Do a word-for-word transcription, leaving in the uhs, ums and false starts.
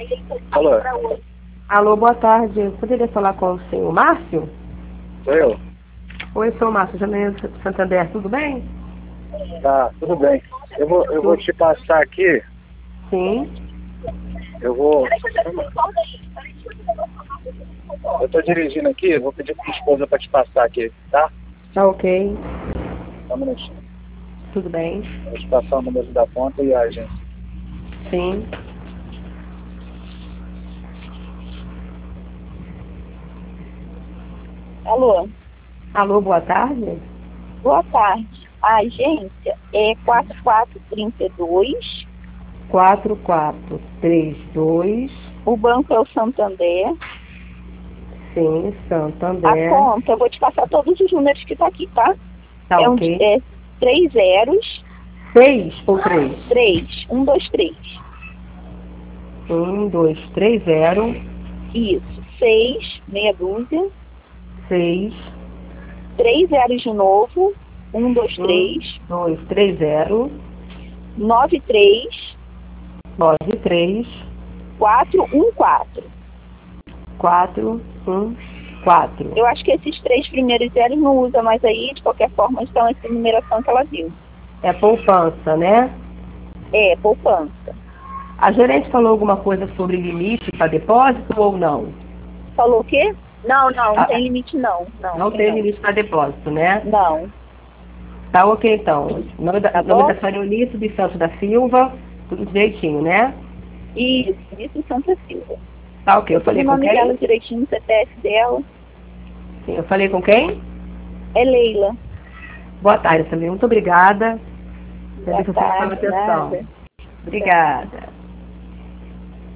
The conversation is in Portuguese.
Alô? Alô, boa tarde. Eu poderia falar com o senhor Márcio? Sou eu? Oi, senhor Márcio, Janeiro Santander, tudo bem? Tá, tudo bem. Eu vou, eu vou te passar aqui. Sim. Eu vou. Eu tô dirigindo aqui, eu vou pedir pra minha esposa pra te passar aqui, tá? Tá ok. Só um minutinho. Tudo bem? Vou te passar o número da conta e a agência. Sim. Alô? Alô, boa tarde. Boa tarde. A agência é quatro quatro três dois. quatro quatro três dois. O banco é o Santander. Sim, A Santander. conta, eu vou te passar todos os números que tá aqui, tá? Tá é, um, ok. é três zeros. Seis ou três? Três. Um, dois, três. Um, dois, três, zero. Isso. Seis, meia dúzia. Seis. Três zeros de novo. Um, dois, Um, três. dois, três, zero. Nove, três. Nove, três. Quatro, um, quatro. Quatro, um, quatro. Eu acho que esses três primeiros zeros não usa mais aí, de qualquer forma, estão essa numeração que ela viu. É poupança, né? É, poupança. A gerente falou alguma coisa sobre limite para depósito ou não? Falou o quê? Não, não, não Ah, tem limite não. Não, não tem limite para depósito, né? Não, Tá ok, então. O nome da, tá nome bom? da senhora Eunice dos Santos da Silva, tudo direitinho, né? Isso, isso Santa Silva. Tá ok, eu Eu tenho falei o com nome dela quem? direitinho, o C P F dela. Sim, eu falei com quem? É Leila. Boa tarde, também. Muito obrigada. Boa Agradeço a sua tarde, atenção. nada. Obrigada.